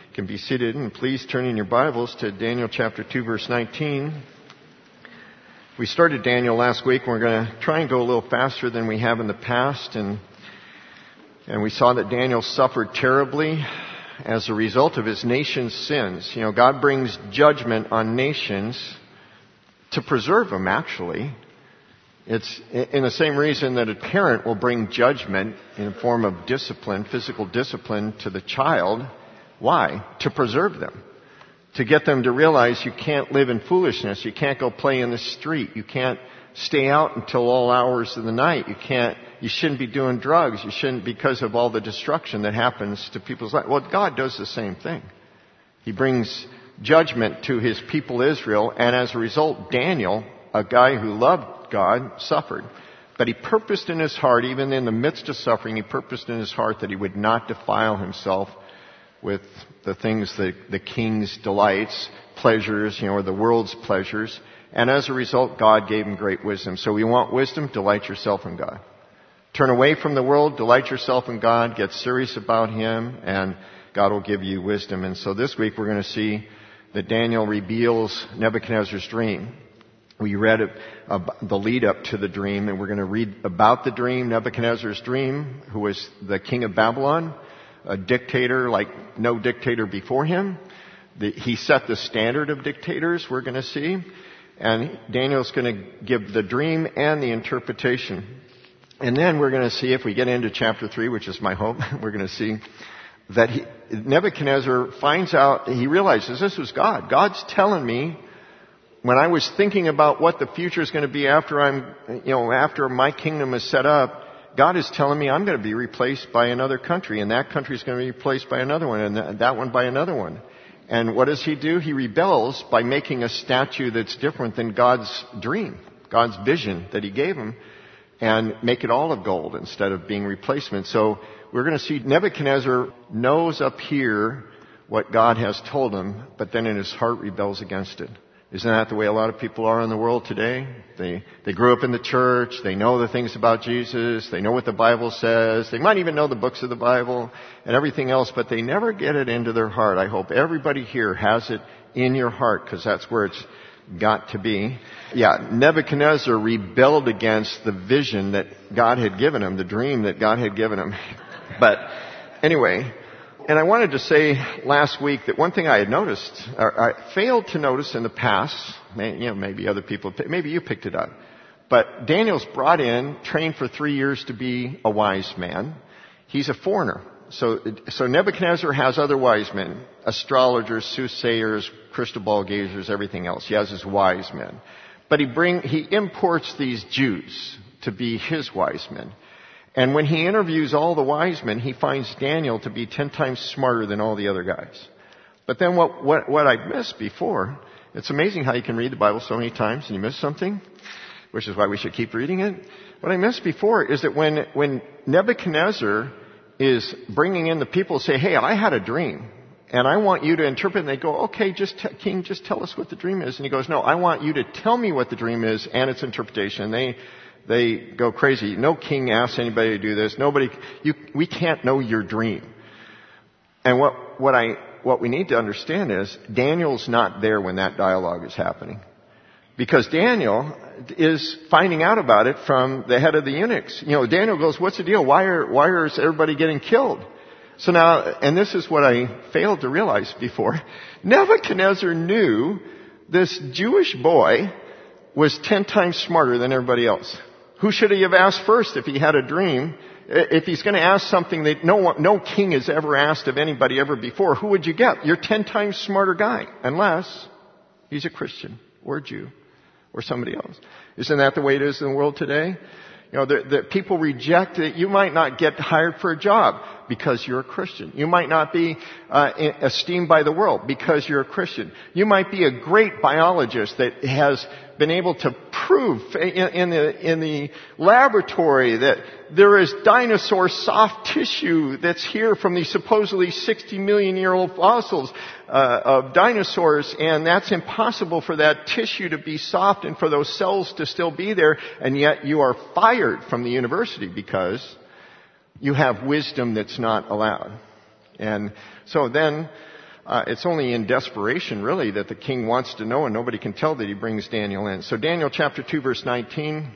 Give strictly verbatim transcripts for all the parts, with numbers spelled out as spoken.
You can be seated, and please turn in your Bibles to Daniel chapter two, verse nineteen. We started Daniel last week, and we're going to try and go a little faster than we have in the past, and and we saw that Daniel suffered terribly as a result of his nation's sins. You know, God brings judgment on nations to preserve them, actually. It's in the same reason that a parent will bring judgment in the form of discipline, physical discipline to the child. Why? To preserve them. To get them to realize you can't live in foolishness. You can't go play in the street. You can't stay out until all hours of the night. You can't, you shouldn't be doing drugs. You shouldn't, because of all the destruction that happens to people's lives. Well, God does the same thing. He brings judgment to his people Israel, and as a result, Daniel, a guy who loved God, suffered. But he purposed in his heart, even in the midst of suffering, he purposed in his heart that he would not defile himself with the things that the king's delights, pleasures, you know, or the world's pleasures. And as a result, God gave him great wisdom. So we want wisdom, delight yourself in God. Turn away from the world, delight yourself in God, get serious about him, and God will give you wisdom. And so this week we're going to see that Daniel reveals Nebuchadnezzar's dream. We read uh, the lead up to the dream, and we're going to read about the dream, Nebuchadnezzar's dream, who was the king of Babylon, a dictator like no dictator before him. The, he set the standard of dictators, we're going to see. And Daniel's going to give the dream and the interpretation. And then we're going to see, if we get into chapter three, which is my hope, we're going to see that he, Nebuchadnezzar finds out, he realizes this was God. God's telling me, when I was thinking about what the future is going to be after I'm, you know, after my kingdom is set up, God is telling me I'm going to be replaced by another country, and that country is going to be replaced by another one, and that one by another one. And what does he do? He rebels by making a statue that's different than God's dream, God's vision that he gave him, and make it all of gold instead of being replacement. So we're going to see Nebuchadnezzar knows up here what God has told him, but then in his heart rebels against it. Isn't that the way a lot of people are in the world today? They they grew up in the church. They know the things about Jesus. They know what the Bible says. They might even know the books of the Bible and everything else, but they never get it into their heart. I hope everybody here has it in your heart, because that's where it's got to be. Yeah, Nebuchadnezzar rebelled against the vision that God had given him, the dream that God had given him. But anyway, and I wanted to say last week that one thing I had noticed, or I failed to notice in the past, you know, maybe other people, maybe you picked it up, but Daniel's brought in, trained for three years to be a wise man. He's a foreigner. So, so Nebuchadnezzar has other wise men, astrologers, soothsayers, crystal ball gazers, everything else. He has his wise men. But he bring, he imports these Jews to be his wise men. And when he interviews all the wise men, he finds Daniel to be ten times smarter than all the other guys. But then what, what, what I missed before, it's amazing how you can read the Bible so many times and you miss something, which is why we should keep reading it. What I missed before is that when, when Nebuchadnezzar is bringing in the people, say, hey, I had a dream and I want you to interpret, and they go, okay, just t- King, just tell us what the dream is. And he goes, no, I want you to tell me what the dream is and its interpretation. And they, They go crazy. No king asks anybody to do this. Nobody, you, we can't know your dream. And what, what I, what we need to understand is Daniel's not there when that dialogue is happening. Because Daniel is finding out about it from the head of the eunuchs. You know, Daniel goes, what's the deal? Why are, why is everybody getting killed? So now, and this is what I failed to realize before. Nebuchadnezzar knew this Jewish boy was ten times smarter than everybody else. Who should he have asked first if he had a dream? If he's going to ask something that no one, no king has ever asked of anybody ever before, who would you get? You're ten times smarter guy, unless he's a Christian or a Jew or somebody else. Isn't that the way it is in the world today? You know, the, the people reject it. You might not get hired for a job because you're a Christian. You might not be uh, esteemed by the world because you're a Christian. You might be a great biologist that has been able to prove in, in the in the laboratory that there is dinosaur soft tissue that's here from these supposedly sixty million year old fossils uh, of dinosaurs, and that's impossible for that tissue to be soft and for those cells to still be there, and yet you are fired from the university because you have wisdom that's not allowed. And so then uh, it's only in desperation, really, that the king wants to know, and nobody can tell that he brings Daniel in. So Daniel chapter two, verse nineteen.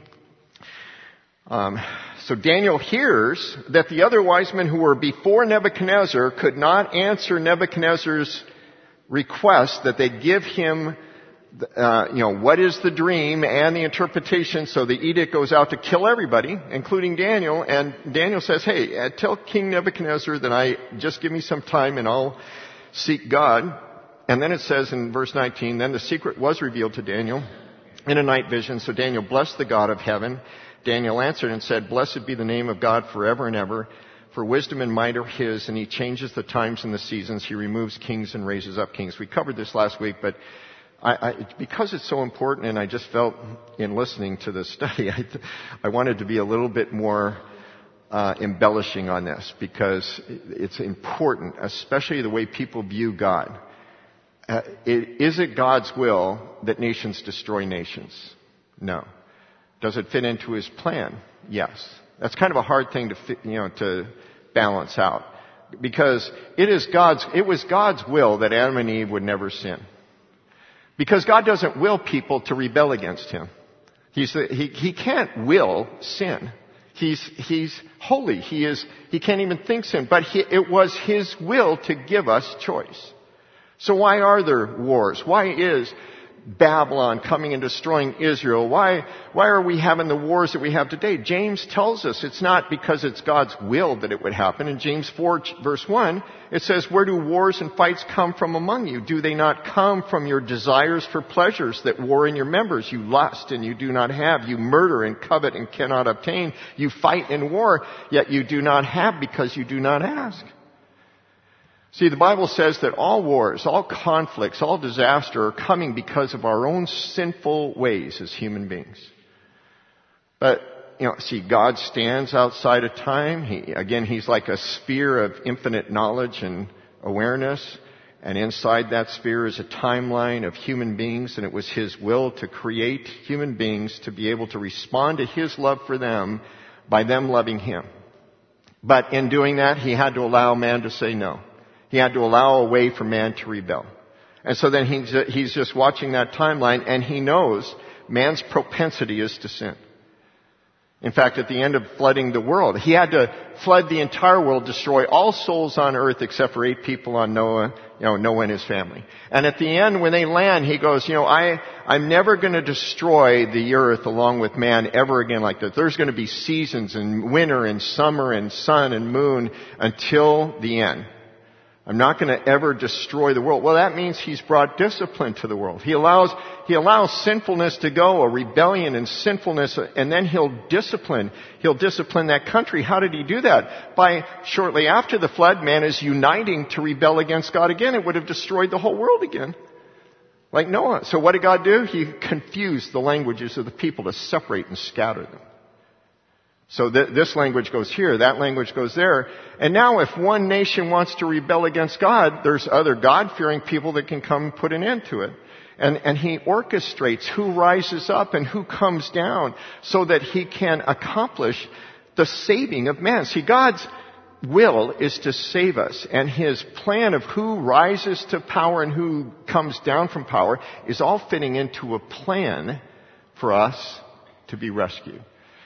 Um, so Daniel hears that the other wise men who were before Nebuchadnezzar could not answer Nebuchadnezzar's request that they give him, uh, you know, what is the dream and the interpretation. So the edict goes out to kill everybody, including Daniel. And Daniel says, hey, uh, tell King Nebuchadnezzar that I just give me some time and I'll seek God. And then it says in verse nineteen, then the secret was revealed to Daniel in a night vision. So Daniel blessed the God of heaven. Daniel answered and said, blessed be the name of God forever and ever. For wisdom and might are his, and he changes the times and the seasons. He removes kings and raises up kings. We covered this last week, but I, I, because it's so important, and I just felt in listening to this study, I, I wanted to be a little bit more uh, embellishing on this, because it's important, especially the way people view God. Uh, it, is it God's will that nations destroy nations? No. Does it fit into his plan? Yes. That's kind of a hard thing to fit, you know, to balance out, because it is God's. It was God's will that Adam and Eve would never sin, because God doesn't will people to rebel against him. He's he he can't will sin. He's he's holy. He is he can't even think sin. But he, it was his will to give us choice. So why are there wars? Why is Babylon coming and destroying Israel? Why, why are we having the wars that we have today? James tells us it's not because it's God's will that it would happen. In James four verse one, it says, where do wars and fights come from among you? Do they not come from your desires for pleasures that war in your members? You lust and you do not have. You murder and covet and cannot obtain. You fight in war, yet you do not have because you do not ask. See, the Bible says that all wars, all conflicts, all disaster are coming because of our own sinful ways as human beings. But, you know, see, God stands outside of time. He, again, he's like a sphere of infinite knowledge and awareness. And inside that sphere is a timeline of human beings. And it was his will to create human beings to be able to respond to his love for them by them loving him. But in doing that, he had to allow man to say no. He had to allow a way for man to rebel. And so then he's, he's just watching that timeline, and he knows man's propensity is to sin. In fact, at the end of flooding the world, he had to flood the entire world, destroy all souls on earth except for eight people on Noah, you know, Noah and his family. And at the end, when they land, he goes, you know, I, I'm never going to destroy the earth along with man ever again like that. There's going to be seasons and winter and summer and sun and moon until the end. I'm not going to ever destroy the world. Well, that means he's brought discipline to the world. He allows, he allows sinfulness to go, a rebellion and sinfulness, and then he'll discipline. He'll discipline that country. How did he do that? By shortly after the flood, man is uniting to rebel against God again. It would have destroyed the whole world again. Like Noah. So what did God do? He confused the languages of the people to separate and scatter them. So th- this language goes here, that language goes there. And now if one nation wants to rebel against God, there's other God-fearing people that can come and put an end to it. And, and he orchestrates who rises up and who comes down so that he can accomplish the saving of man. See, God's will is to save us. And his plan of who rises to power and who comes down from power is all fitting into a plan for us to be rescued.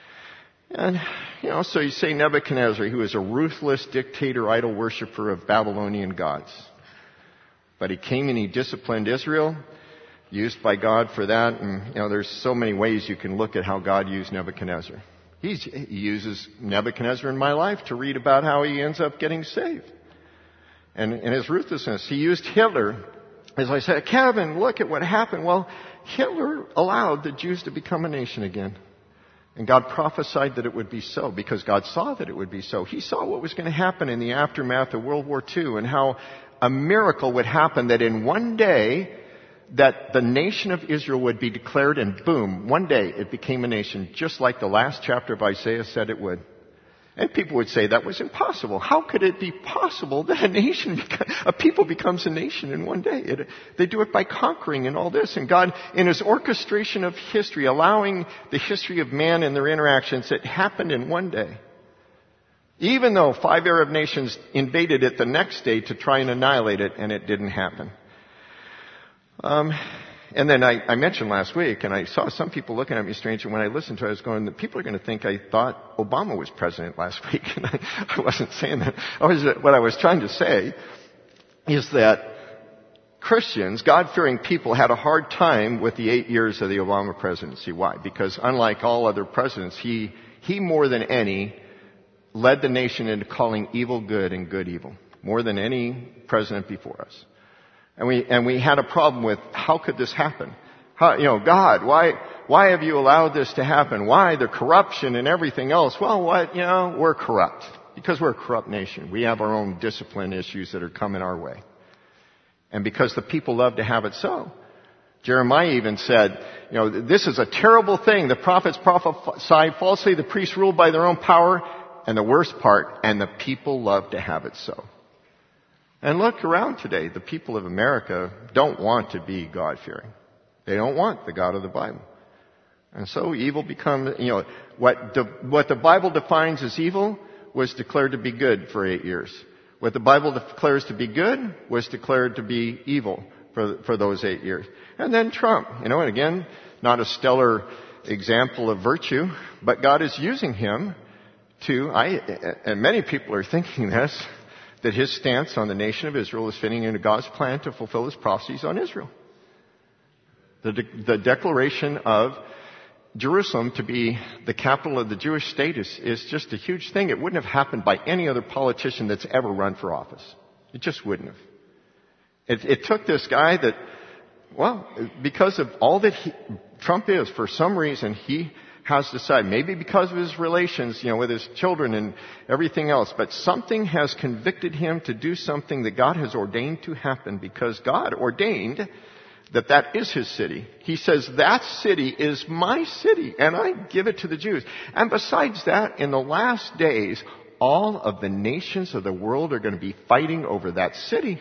And, you know, so you say Nebuchadnezzar, who is a ruthless dictator, idol worshiper of Babylonian gods. But he came and he disciplined Israel, used by God for that. And, you know, there's so many ways you can look at how God used Nebuchadnezzar. He's, he uses Nebuchadnezzar in my life to read about how he ends up getting saved. And in his ruthlessness, he used Hitler. As I said, Kevin, look at what happened. Well, Hitler allowed the Jews to become a nation again. And God prophesied that it would be so because God saw that it would be so. He saw what was going to happen in the aftermath of World War Two and how a miracle would happen that in one day that the nation of Israel would be declared, and boom, one day it became a nation just like the last chapter of Isaiah said it would. And people would say that was impossible. How could it be possible that a nation, a people becomes a nation in one day? It, they do it by conquering and all this. And God, in his orchestration of history, allowing the history of man and their interactions, it happened in one day. Even though five Arab nations invaded it the next day to try and annihilate it, and it didn't happen. Um, and then I, I mentioned last week, and I saw some people looking at me strange, and when I listened to it, I was going, people are going to think I thought Obama was president last week, and I, I wasn't saying that. I was, what I was trying to say is that Christians, God-fearing people, had a hard time with the eight years of the Obama presidency. Why? Because unlike all other presidents, he, he more than any led the nation into calling evil good and good evil, more than any president before us. And we, and we had a problem with, how could this happen? How, you know, God, why, why have you allowed this to happen? Why the corruption and everything else? Well, what, you know, we're corrupt. Because we're a corrupt nation. We have our own discipline issues that are coming our way. And because the people love to have it so. Jeremiah even said, you know, this is a terrible thing. The prophets prophesy falsely, the priests rule by their own power, and the worst part, and the people love to have it so. And look around today. The people of America don't want to be God-fearing. They don't want the God of the Bible. And so evil becomes, you know, what the, what the Bible defines as evil was declared to be good for eight years. What the Bible declares to be good was declared to be evil for, for those eight years. And then Trump, you know, and again, not a stellar example of virtue, but God is using him to, I, and many people are thinking this, that his stance on the nation of Israel is fitting into God's plan to fulfill his prophecies on Israel. The, de- the declaration of Jerusalem to be the capital of the Jewish state is, is just a huge thing. It wouldn't have happened by any other politician that's ever run for office. It just wouldn't have. It, it took this guy that, well, because of all that he, Trump is, for some reason, he has decided, maybe because of his relations, you know, with his children and everything else, but something has convicted him to do something that God has ordained to happen, because God ordained that that is his city. He says, that city is my city, and I give it to the Jews. And besides that, in the last days, all of the nations of the world are going to be fighting over that city.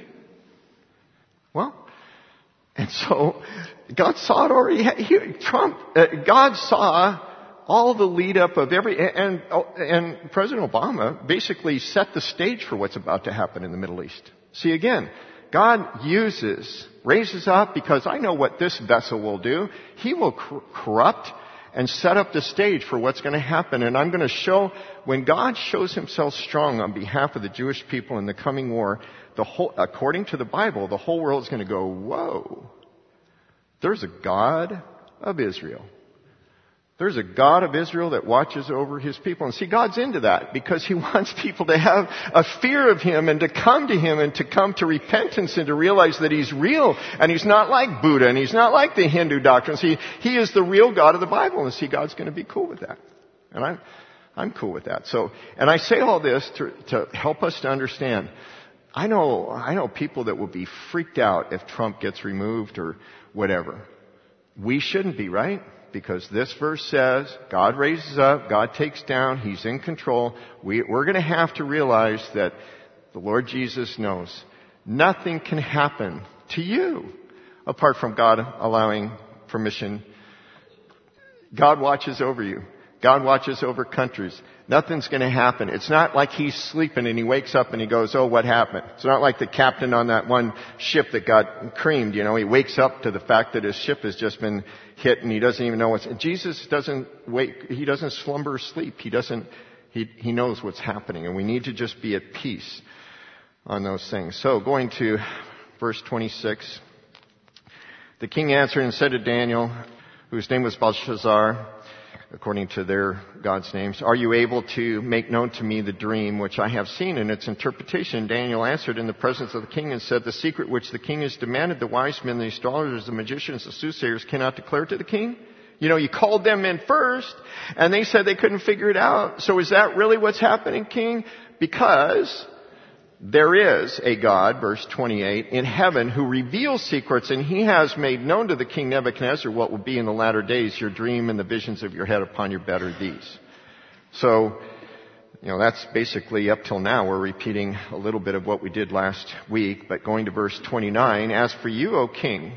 Well, and so God saw it already. He, Trump, uh, God saw all the lead up of every, and, and President Obama basically set the stage for what's about to happen in the Middle East. See, again, God uses, raises up, because I know what this vessel will do. He will cor- corrupt and set up the stage for what's going to happen. And I'm going to show, when God shows himself strong on behalf of the Jewish people in the coming war, the whole, according to the Bible, the whole world is going to go, whoa, there's a God of Israel. There's a God of Israel that watches over his people. And see, God's into that because he wants people to have a fear of him and to come to him and to come to repentance and to realize that he's real and he's not like Buddha and he's not like the Hindu doctrines. He, he is the real God of the Bible, and see, God's going to be cool with that. And I'm, I'm cool with that. So, and I say all this to, to help us to understand. I know, I know people that will be freaked out if Trump gets removed or whatever. We shouldn't be, right? Because this verse says, God raises up, God takes down, he's in control. We, we're going to have to realize that the Lord Jesus knows nothing can happen to you apart from God allowing permission. God watches over you. God watches over countries. Nothing's going to happen. It's not like he's sleeping and he wakes up and he goes, oh, what happened? It's not like the captain on that one ship that got creamed. You know, he wakes up to the fact that his ship has just been hit and he doesn't even know what's... Jesus doesn't wake, he doesn't slumber or sleep. He doesn't, he, he knows what's happening, and we need to just be at peace on those things. So going to verse twenty-six. The king answered and said to Daniel, whose name was Belshazzar, according to their God's names, are you able to make known to me the dream which I have seen and its interpretation? Daniel answered in the presence of the king and said, the secret which the king has demanded, the wise men, the astrologers, the magicians, the soothsayers cannot declare to the king. You know, you called them in first and they said they couldn't figure it out. So is that really what's happening, king? Because there is a God, verse twenty-eight, in heaven who reveals secrets, and he has made known to the king Nebuchadnezzar what will be in the latter days. Your dream and the visions of your head upon your bed are these. So, you know, that's basically up till now. We're repeating a little bit of what we did last week, but going to verse twenty-nine, as for you, O king,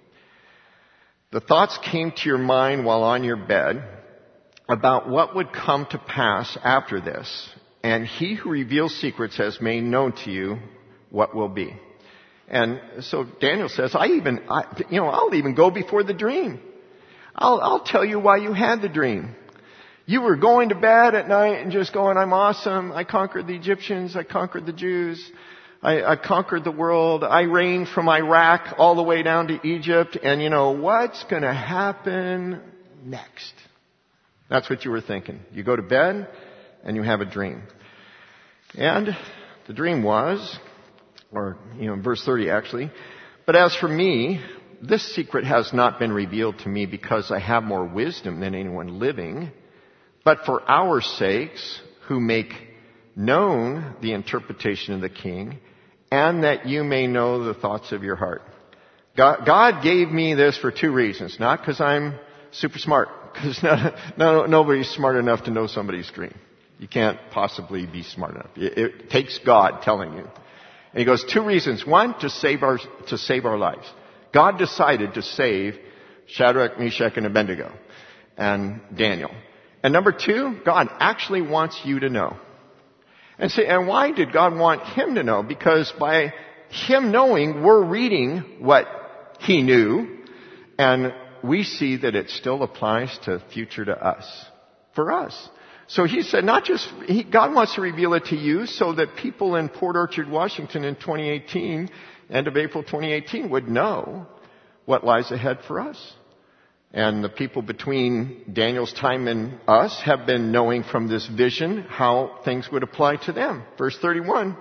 the thoughts came to your mind while on your bed about what would come to pass after this. and he who reveals secrets has made known to you what will be. And so Daniel says, I even, I, you know, I'll even go before the dream. I'll, I'll tell you why you had the dream. You were going to bed at night and just going, I'm awesome. I conquered the Egyptians. I conquered the Jews. I, I conquered the world. I reigned from Iraq all the way down to Egypt. And you know, what's going to happen next? That's what you were thinking. You go to bed and you have a dream. And the dream was, or, you know, verse thirty actually, but as for me, this secret has not been revealed to me because I have more wisdom than anyone living, but for our sakes who make known the interpretation of the king, and that you may know the thoughts of your heart. God, God gave me this for two reasons. Not because I'm super smart, because no, no, nobody's smart enough to know somebody's dream. You can't possibly be smart enough. It, it takes God telling you. And he goes, two reasons. One, to save our, to save our lives. God decided to save Shadrach, Meshach, and Abednego, and Daniel. And number two, God actually wants you to know. And say, and why did God want him to know? Because by him knowing, we're reading what he knew, and we see that it still applies to future to us, for us. So he said, not just, he, God wants to reveal it to you so that people in Port Orchard, Washington in twenty eighteen, end of April twenty eighteen, would know what lies ahead for us. And the people between Daniel's time and us have been knowing from this vision how things would apply to them. Verse thirty-one,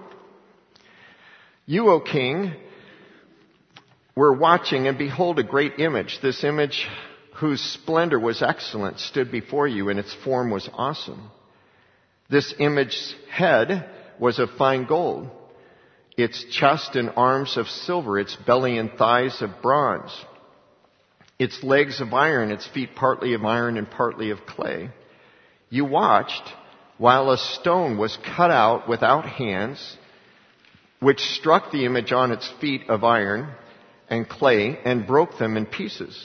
you, O king, were watching, and behold, a great image. This image, whose splendor was excellent, stood before you, and its form was awesome. This image's head was of fine gold, its chest and arms of silver, its belly and thighs of bronze, its legs of iron, its feet partly of iron and partly of clay. You watched while a stone was cut out without hands, which struck the image on its feet of iron and clay and broke them in pieces.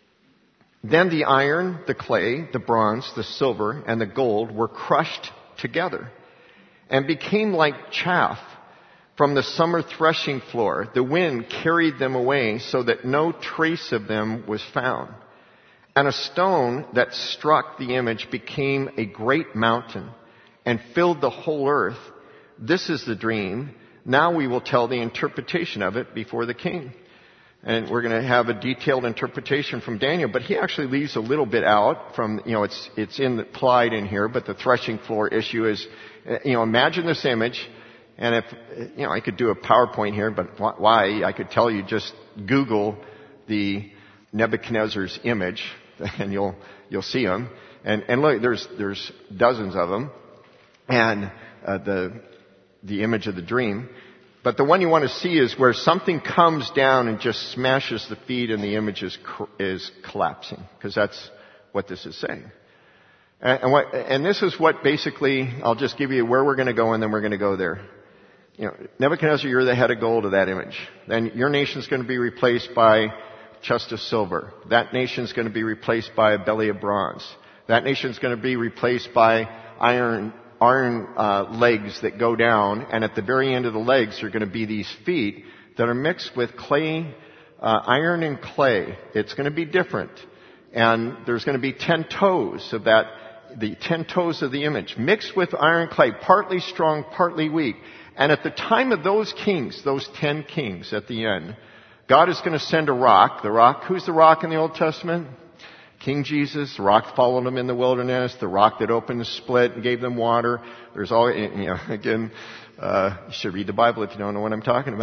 Then the iron, the clay, the bronze, the silver, and the gold were crushed together and became like chaff from the summer threshing floor. The wind carried them away so that no trace of them was found. And a stone that struck the image became a great mountain and filled the whole earth. This is the dream. Now we will tell the interpretation of it before the king. And we're going to have a detailed interpretation from Daniel, but he actually leaves a little bit out from, you know, it's, it's in the, implied in here, but the threshing floor issue is, you know, imagine this image. And if, you know, I could do a PowerPoint here, but why? I could tell you just Google the Nebuchadnezzar's image, and you'll, you'll see them. And, and look, there's, there's dozens of them. And, uh, the, the image of the dream. But the one you want to see is where something comes down and just smashes the feet and the image is, is collapsing. Because that's what this is saying. And, and, what, and this is what basically, I'll just give you where we're going to go and then we're going to go there. You know, Nebuchadnezzar, you're the head of gold of that image. Then your nation's going to be replaced by chest of silver. That nation's going to be replaced by a belly of bronze. That nation's going to be replaced by iron iron uh, legs that go down, and at the very end of the legs are going to be these feet that are mixed with clay, uh, iron and clay. It's going to be different. And there's going to be ten toes of that, the ten toes of the image, mixed with iron and clay, partly strong, partly weak. And at the time of those kings, those ten kings at the end, God is going to send a rock. The rock, who's the rock in the Old Testament? King Jesus. The rock followed him in the wilderness. The rock that opened the split and gave them water. There's all, you know, again, uh, you should read the Bible if you don't know what I'm talking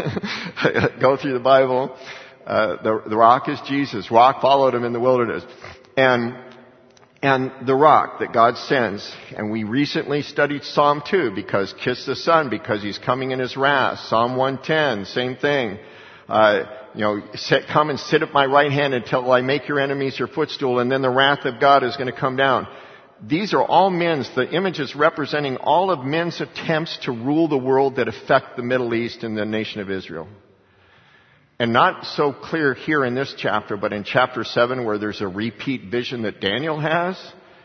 about. Go through the Bible. Uh, the, the rock is Jesus. Rock followed him in the wilderness. And, and the rock that God sends, and we recently studied Psalm two because kiss the Son because he's coming in his wrath. Psalm one ten, same thing. Uh, you know, sit, come and sit at my right hand until I make your enemies your footstool, and then the wrath of God is going to come down. These are all men's, the images representing all of men's attempts to rule the world that affect the Middle East and the nation of Israel. And not so clear here in this chapter, but in chapter seven where there's a repeat vision that Daniel has,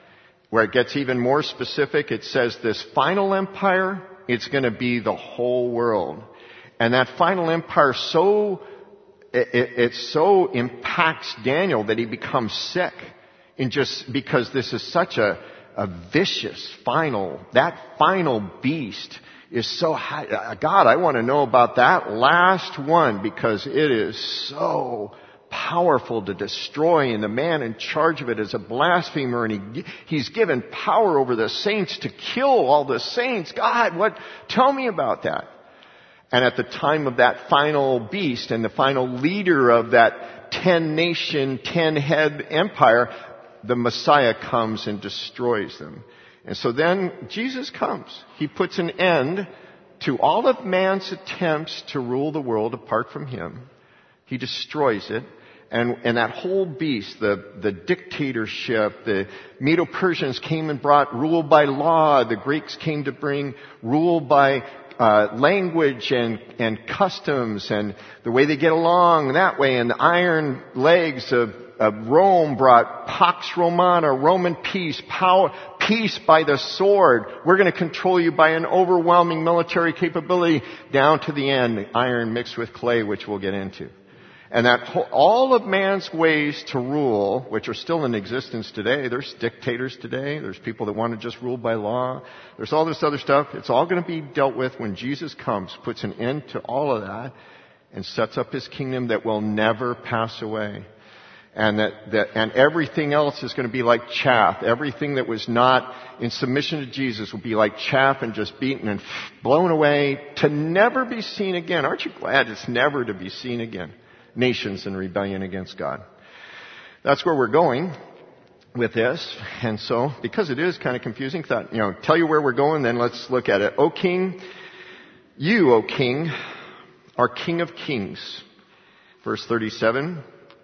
where it gets even more specific, it says this final empire, it's going to be the whole world. And that final empire so, it, it so impacts Daniel that he becomes sick. In just because this is such a, a vicious final, that final beast is so high. God, I want to know about that last one because it is so powerful to destroy, and the man in charge of it is a blasphemer, and he, he's given power over the saints to kill all the saints. God, what? Tell me about that. And at the time of that final beast and the final leader of that ten nation, ten head empire, the Messiah comes and destroys them. And so then Jesus comes. He puts an end to all of man's attempts to rule the world apart from him. He destroys it. And, and that whole beast, the, the dictatorship, the Medo-Persians came and brought rule by law. The Greeks came to bring rule by uh, language and, and customs and the way they get along that way. And the iron legs of, of Rome brought Pax Romana, Roman peace, power, peace by the sword. We're going to control you by an overwhelming military capability down to the end, iron mixed with clay, which we'll get into. And that whole, all of man's ways to rule, which are still in existence today, there's dictators today, there's people that want to just rule by law, there's all this other stuff. It's all going to be dealt with when Jesus comes, puts an end to all of that, and sets up his kingdom that will never pass away. And that, that, and everything else is going to be like chaff. Everything that was not in submission to Jesus will be like chaff and just beaten and blown away to never be seen again. Aren't you glad it's never to be seen again? Nations in rebellion against God. That's where we're going with this. And so, because it is kind of confusing, thought, you know, tell you where we're going, then let's look at it. O King, you, O King, are King of Kings. Verse thirty-seven.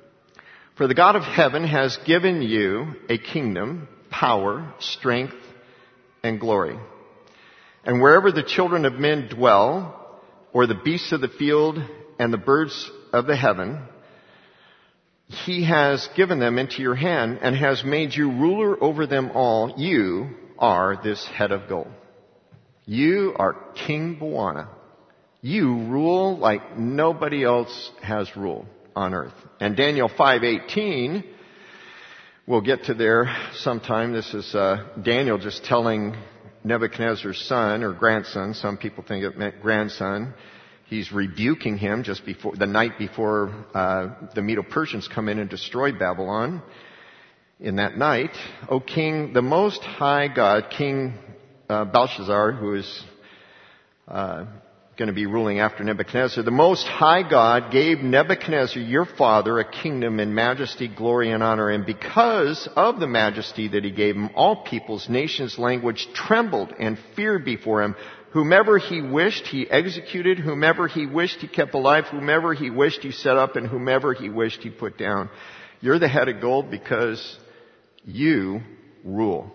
For the God of heaven has given you a kingdom, power, strength, and glory. And wherever the children of men dwell, or the beasts of the field and the birds of the heaven, he has given them into your hand and has made you ruler over them all. You are this head of gold. You are King Bwana. You rule like nobody else has ruled on earth. And Daniel five eighteen, we'll get to there sometime. This is uh, Daniel just telling Nebuchadnezzar's son or grandson. Some people think it meant grandson. He's rebuking him just before the night before uh, the Medo-Persians come in and destroy Babylon. In that night, O King, the Most High God, King uh, Belshazzar, who is uh, going to be ruling after Nebuchadnezzar, the Most High God gave Nebuchadnezzar, your father, a kingdom in majesty, glory, and honor. And because of the majesty that he gave him, all peoples, nations, language trembled and feared before him. Whomever he wished, he executed. Whomever he wished, he kept alive. Whomever he wished, he set up. And whomever he wished, he put down. You're the head of gold because you rule.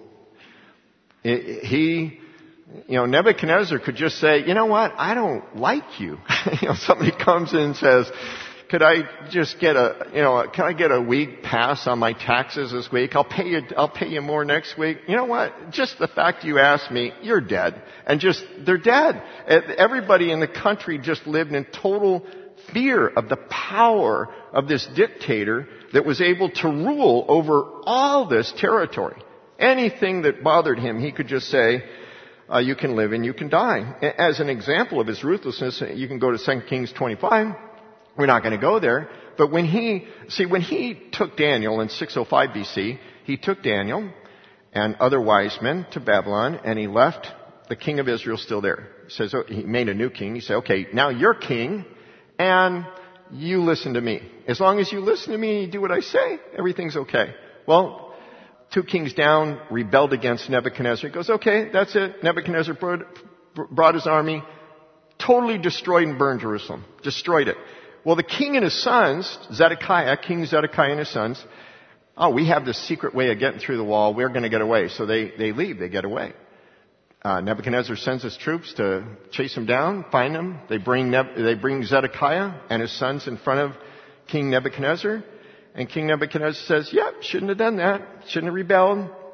He, you know, Nebuchadnezzar could just say, you know what, I don't like you. You know, somebody comes in and says, could I just get a, you know, can I get a week pass on my taxes this week? I'll pay you, I'll pay you more next week. You know what? Just the fact you asked me, you're dead. And just, they're dead. Everybody in the country just lived in total fear of the power of this dictator that was able to rule over all this territory. Anything that bothered him, he could just say, uh, you can live and you can die. As an example of his ruthlessness, you can go to Second Kings twenty-five. We're not going to go there. But when he, see, when he took Daniel in six oh five B C, he took Daniel and other wise men to Babylon, and he left the king of Israel still there. He says, oh, he made a new king. He said, okay, now you're king, and you listen to me. As long as you listen to me and you do what I say, everything's okay. Well, two kings down, rebelled against Nebuchadnezzar. He goes, okay, that's it. Nebuchadnezzar brought, brought his army, totally destroyed and burned Jerusalem. Destroyed it. Well, the king and his sons, Zedekiah, King Zedekiah and his sons, oh, we have this secret way of getting through the wall. We're going to get away. So they, they leave. They get away. Uh, Nebuchadnezzar sends his troops to chase him down, find him. They bring, Neb- they bring Zedekiah and his sons in front of King Nebuchadnezzar. And King Nebuchadnezzar says, yeah, shouldn't have done that. Shouldn't have rebelled.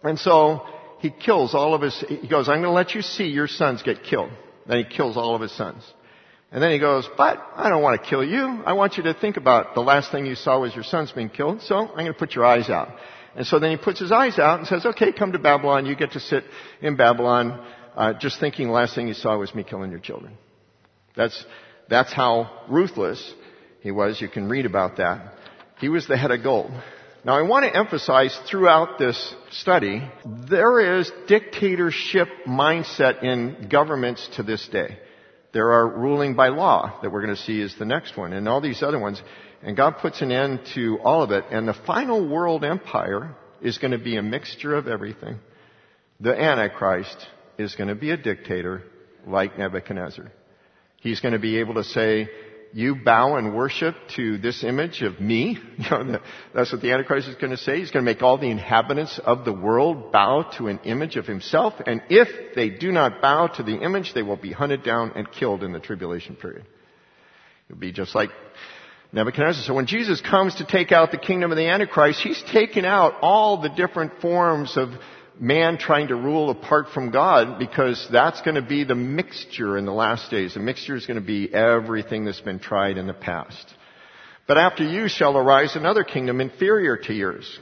And so he kills all of his, he goes, I'm going to let you see your sons get killed. Then he kills all of his sons. And then he goes, but I don't want to kill you. I want you to think about the last thing you saw was your sons being killed, so I'm going to put your eyes out. And so then he puts his eyes out and says, okay, come to Babylon. You get to sit in Babylon, uh, just thinking the last thing you saw was me killing your children. That's, that's how ruthless he was. You can read about that. He was the head of gold. Now I want to emphasize throughout this study, there is dictatorship mindset in governments to this day. There are ruling by law that we're going to see is the next one, and all these other ones. And God puts an end to all of it. And the final world empire is going to be a mixture of everything. The Antichrist is going to be a dictator like Nebuchadnezzar. He's going to be able to say, you bow and worship to this image of me. You know, that's what the Antichrist is going to say. He's going to make all the inhabitants of the world bow to an image of himself. And if they do not bow to the image, they will be hunted down and killed in the tribulation period. It'll be just like Nebuchadnezzar. So when Jesus comes to take out the kingdom of the Antichrist, he's taken out all the different forms of man trying to rule apart from God, because that's going to be the mixture in the last days. The mixture is going to be everything that's been tried in the past. But after you shall arise another kingdom inferior to yours.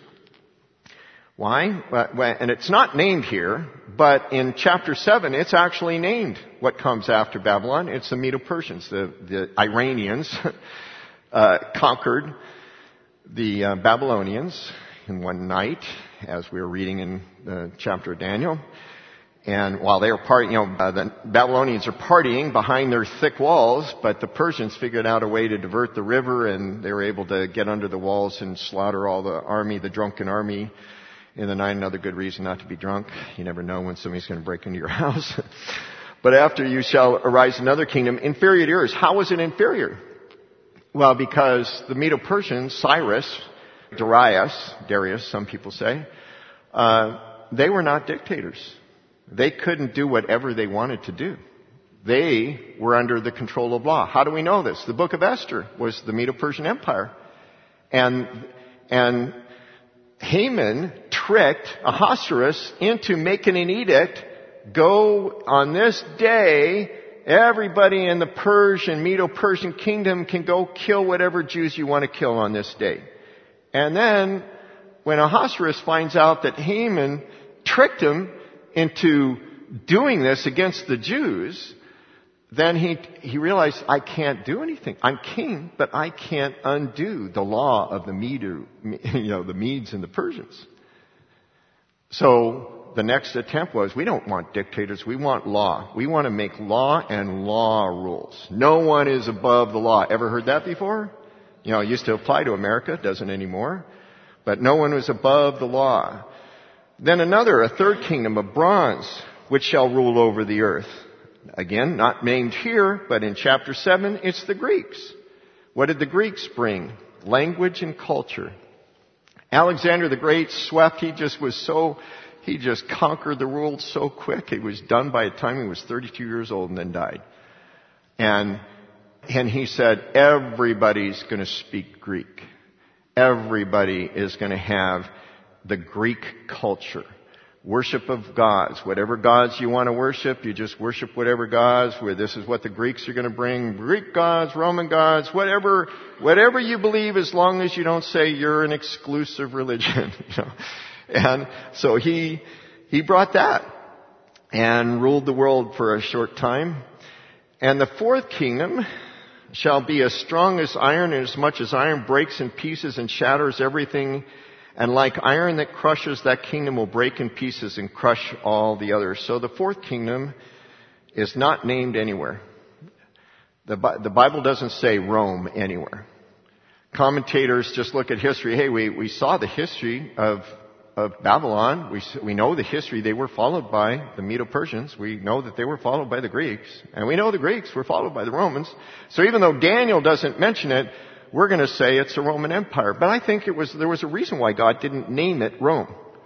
Why? And it's not named here, but in chapter seven, it's actually named what comes after Babylon. It's the Medo-Persians. The, the Iranians uh, conquered the uh, Babylonians in one night, as we were reading in the chapter of Daniel. And while they were partying, you know, uh, the Babylonians are partying behind their thick walls, but the Persians figured out a way to divert the river, and they were able to get under the walls and slaughter all the army, the drunken army in the night. Another good reason not to be drunk. You never know when somebody's going to break into your house. But after you shall arise another kingdom inferior to yours. How was it inferior? Well, because the Medo-Persians, Cyrus, Darius, Darius, some people say, uh, they were not dictators. They couldn't do whatever they wanted to do. They were under the control of law. How do we know this? The book of Esther was the Medo-Persian Empire. And, and Haman tricked Ahasuerus into making an edict, go on this day, everybody in the Persian, Medo-Persian kingdom can go kill whatever Jews you want to kill on this day. And then, when Ahasuerus finds out that Haman tricked him into doing this against the Jews, then he he realized, I can't do anything. I'm king, but I can't undo the law of the Medo, you know, the Medes and the Persians. So the next attempt was, we don't want dictators, we want law. We want to make law and law rules. No one is above the law. Ever heard that before? You know, it used to apply to America, doesn't anymore. But no one was above the law. Then another, a third kingdom of bronze, which shall rule over the earth. Again, not named here, but in chapter seven, it's the Greeks. What did the Greeks bring? Language and culture. Alexander the Great swept, he just was so, he just conquered the world so quick. It was done by the time he was thirty-two years old and then died. And And he said, everybody's going to speak Greek. Everybody is going to have the Greek culture. Worship of gods. Whatever gods you want to worship, you just worship whatever gods. Where this is what the Greeks are going to bring. Greek gods, Roman gods, whatever, whatever you believe, as long as you don't say you're an exclusive religion. You know? And so he, he brought that and ruled the world for a short time. And the fourth kingdom shall be as strong as iron, and as much as iron breaks in pieces and shatters everything. And like iron that crushes, that kingdom will break in pieces and crush all the others. So the fourth kingdom is not named anywhere. The, the Bible doesn't say Rome anywhere. Commentators just look at history. Hey, we, we saw the history of of Babylon. We, we know the history. They were followed by the Medo-Persians. We know that they were followed by the Greeks. And we know the Greeks were followed by the Romans. So even though Daniel doesn't mention it, we're going to say it's a Roman Empire. But I think it was, there was a reason why God didn't name it Rome.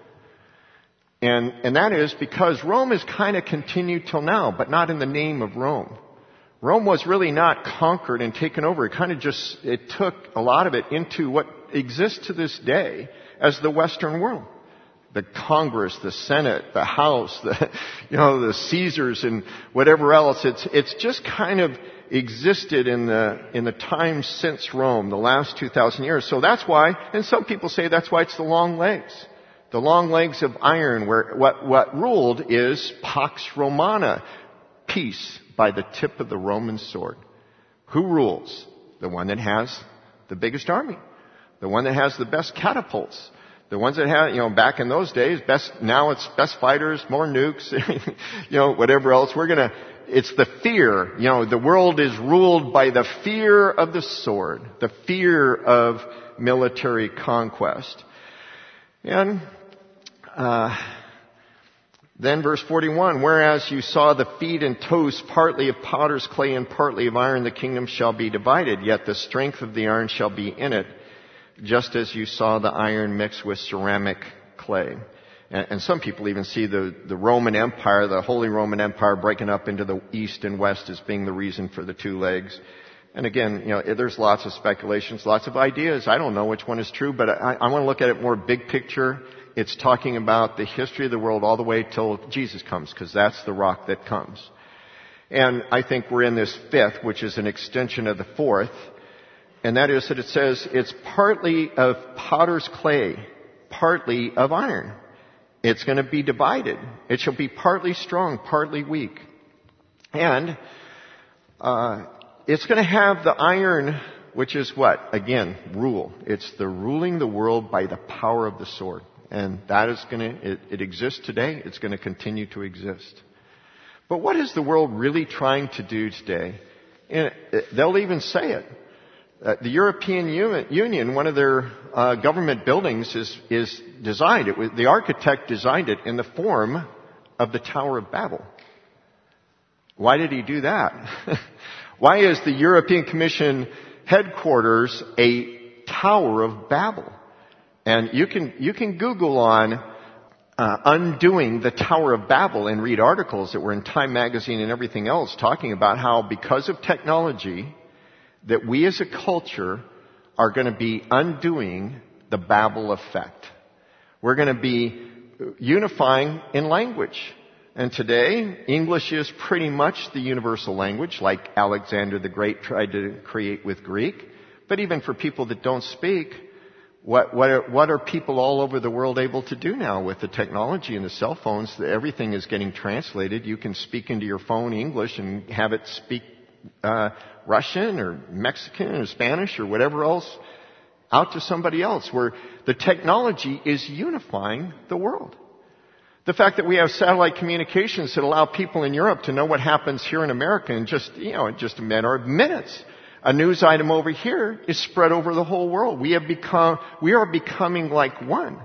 And, and that is because Rome has kind of continued till now, but not in the name of Rome. Rome was really not conquered and taken over. It kind of just, it took a lot of it into what exists to this day as the Western world. the Congress, the Senate, the House, the, you know, the Caesars and whatever else. It's, it's just kind of existed in the, in the time since Rome, the last two thousand years. So that's why, and some people say that's why it's the long legs. The long legs of iron, where what, what ruled is Pax Romana, peace by the tip of the Roman sword. Who rules? The one that has the biggest army. The one that has the best catapults. The ones that have, you know, back in those days, best, now it's best fighters, more nukes, you know, whatever else. We're gonna, it's the fear. You know, the world is ruled by the fear of the sword, the fear of military conquest. And, uh, then verse forty-one, whereas you saw the feet and toes partly of potter's clay and partly of iron, the kingdom shall be divided, yet the strength of the iron shall be in it, just as you saw the iron mixed with ceramic clay. And, and some people even see the, the Roman Empire, the Holy Roman Empire, breaking up into the east and west as being the reason for the two legs. And again, you know, there's lots of speculations, lots of ideas. I don't know which one is true, but I, I want to look at it more big picture. It's talking about the history of the world all the way till Jesus comes, because that's the rock that comes. And I think we're in this fifth, which is an extension of the fourth. And that is that it says it's partly of potter's clay, partly of iron. It's going to be divided. It shall be partly strong, partly weak. And uh it's going to have the iron, which is what? Again, rule. It's the ruling the world by the power of the sword. And that is going to, it, it exists today. It's going to continue to exist. But what is the world really trying to do today? And they'll even say it. Uh, the European Union, one of their uh, government buildings is, is designed, it was, the architect designed it in the form of the Tower of Babel. Why did he do that? Why is the European Commission headquarters a Tower of Babel? And you can, you can Google on uh, undoing the Tower of Babel and read articles that were in Time magazine and everything else talking about how because of technology that we as a culture are going to be undoing the Babel effect. We're going to be unifying in language. And today, English is pretty much the universal language, like Alexander the Great tried to create with Greek. But even for people that don't speak, what, what, are, what are people all over the world able to do now with the technology and the cell phones? Everything is getting translated. You can speak into your phone English and have it speak uh, Russian or Mexican or Spanish or whatever else out to somebody else, where the technology is unifying the world. The fact that we have satellite communications that allow people in Europe to know what happens here in America in just, you know, in just a matter of minutes. A news item over here is spread over the whole world. We have become, we are becoming like one.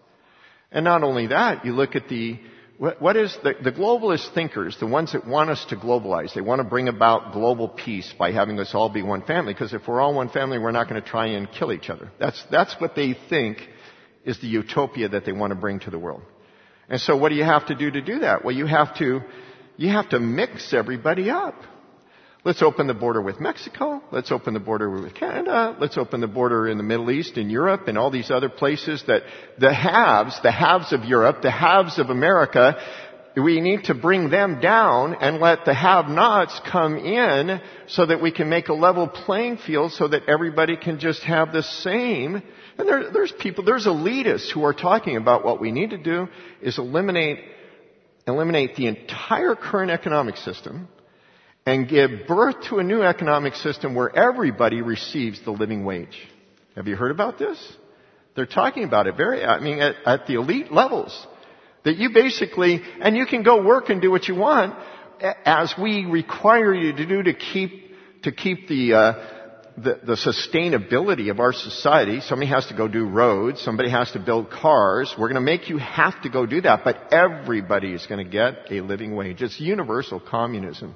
And not only that, you look at the, what, what is the, the globalist thinkers, the ones that want us to globalize. They want to bring about global peace by having us all be one family. Because if we're all one family, we're not going to try and kill each other. That's, that's what they think is the utopia that they want to bring to the world. And so what do you have to do to do that? Well, you have to, you have to mix everybody up. Let's open the border with Mexico. Let's open the border with Canada. Let's open the border in the Middle East and Europe and all these other places that the haves, the haves of Europe, the haves of America, we need to bring them down and let the have-nots come in so that we can make a level playing field so that everybody can just have the same. And there, there's people, there's elitists who are talking about what we need to do is eliminate, eliminate the entire current economic system and give birth to a new economic system where everybody receives the living wage. Have you heard about this? They're talking about it very, I mean, at, at the elite levels. That you basically, and you can go work and do what you want, as we require you to do to keep, to keep the, uh, the, the sustainability of our society. Somebody has to go do roads. Somebody has to build cars. We're going to make you have to go do that, but everybody is going to get a living wage. It's universal communism.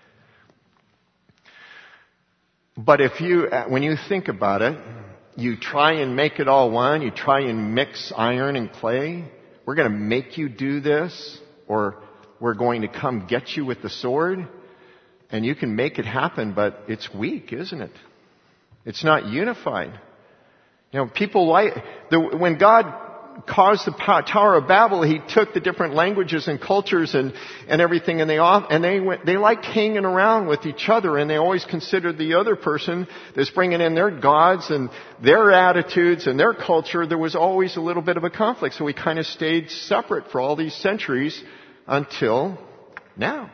But if you, when you think about it, you try and make it all one, you try and mix iron and clay, we're going to make you do this, or we're going to come get you with the sword, and you can make it happen, but it's weak, isn't it? It's not unified. You know, people like, the, when God caused the Tower of Babel, he took the different languages and cultures and, and everything, and they off, and they went, they liked hanging around with each other, and they always considered the other person that's bringing in their gods and their attitudes and their culture. There was always a little bit of a conflict, so we kind of stayed separate for all these centuries until now.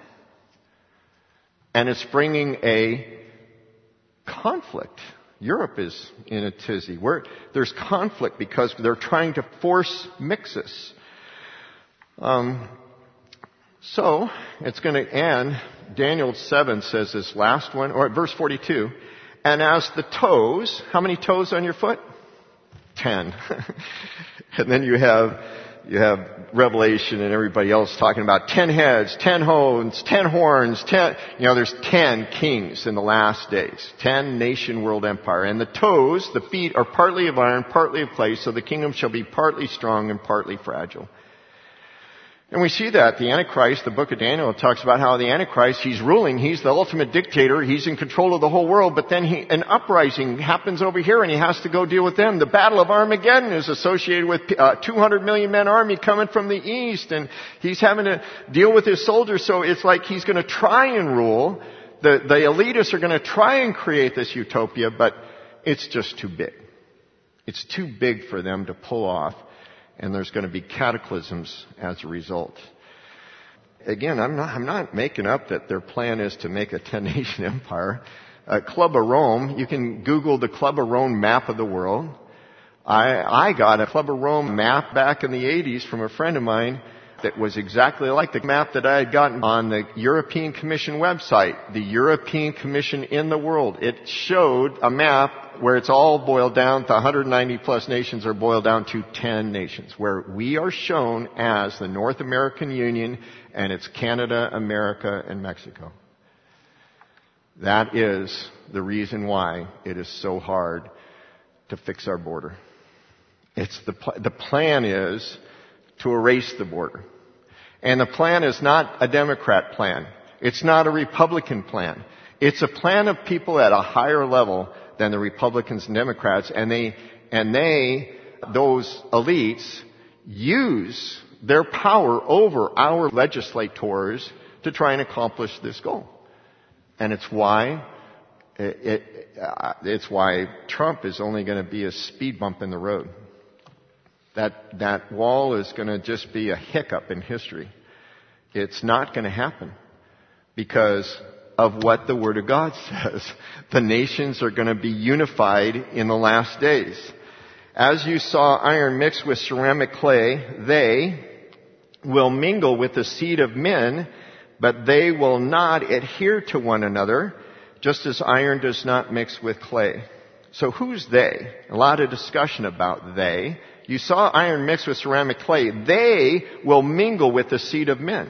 And it's bringing a conflict. Europe is in a tizzy. Where there's conflict because they're trying to force mix us. Um, so it's going to end. Daniel seven says this last one, or verse forty-two. And as the toes, how many toes on your foot? Ten. And then you have you have Revelation and everybody else talking about ten heads, ten horns, ten horns, ten, you know, there's ten kings in the last days. Ten nation world empire. And the toes, the feet, are partly of iron, partly of clay, so the kingdom shall be partly strong and partly fragile. And we see that the Antichrist, the book of Daniel, talks about how the Antichrist, he's ruling, he's the ultimate dictator, he's in control of the whole world, but then he, an uprising happens over here and he has to go deal with them. The Battle of Armageddon is associated with a two hundred million man army coming from the east, and he's having to deal with his soldiers, so it's like he's going to try and rule. The, the elitists are going to try and create this utopia, but it's just too big. It's too big for them to pull off. And there's going to be cataclysms as a result. Again, I'm not, I'm not making up that their plan is to make a ten-nation empire. Uh, Club of Rome, you can Google the Club of Rome map of the world. I, I got a Club of Rome map back in the eighties from a friend of mine that was exactly like the map that I had gotten on the European Commission website. The European Commission in the world. It showed a map where it's all boiled down to one hundred ninety plus nations are boiled down to ten nations, where we are shown as the North American Union, and it's Canada, America, and Mexico. That is the reason why it is so hard to fix our border. It's the pl- the plan is to erase the border. And the plan is not a Democrat plan. It's not a Republican plan. It's a plan of people at a higher level than the Republicans and Democrats, and they, and they, those elites, use their power over our legislators to try and accomplish this goal. And it's why, it, it, uh, it's why Trump is only going to be a speed bump in the road. That, that wall is going to just be a hiccup in history. It's not going to happen because of what the Word of God says. The nations are going to be unified in the last days. As you saw iron mixed with ceramic clay, they will mingle with the seed of men, but they will not adhere to one another, just as iron does not mix with clay. So who's they? A lot of discussion about they. You saw iron mixed with ceramic clay. They will mingle with the seed of men.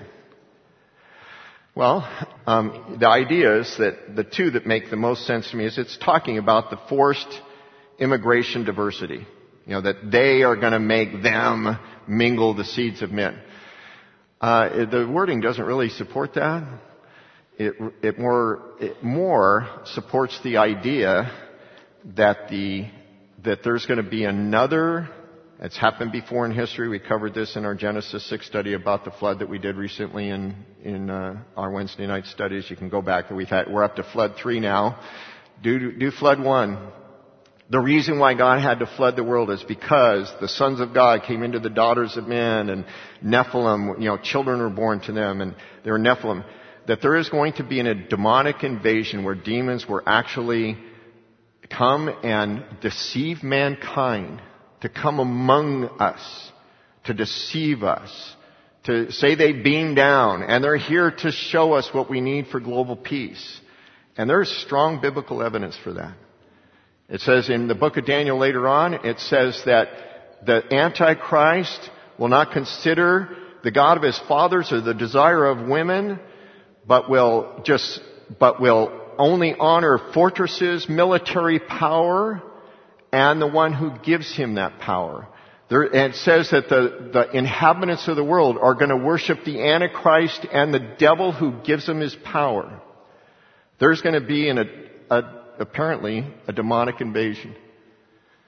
Well, um, the idea is that the two that make the most sense to me is it's talking about the forced immigration diversity. You know, that they are going to make them mingle the seeds of men. Uh, the wording doesn't really support that. It, it more, it more supports the idea that the, that there's going to be another. It's happened before in history. We covered this in our Genesis six study about the flood that we did recently in in uh, our Wednesday night studies. You can go back. We've had we're up to flood three now. Do do flood one. The reason why God had to flood the world is because the sons of God came into the daughters of men, and Nephilim, you know, children were born to them, and they were Nephilim. That there is going to be a demonic invasion where demons were actually come and deceive mankind. To come among us, to deceive us, to say they beam down, and they're here to show us what we need for global peace. And there's strong biblical evidence for that. It says in the book of Daniel later on, it says that the Antichrist will not consider the God of his fathers or the desire of women, but will just, but will only honor fortresses, military power, and the one who gives him that power. There, and it says that the, the inhabitants of the world are going to worship the Antichrist and the devil who gives him his power. There's going to be, an, a, a, apparently, a demonic invasion.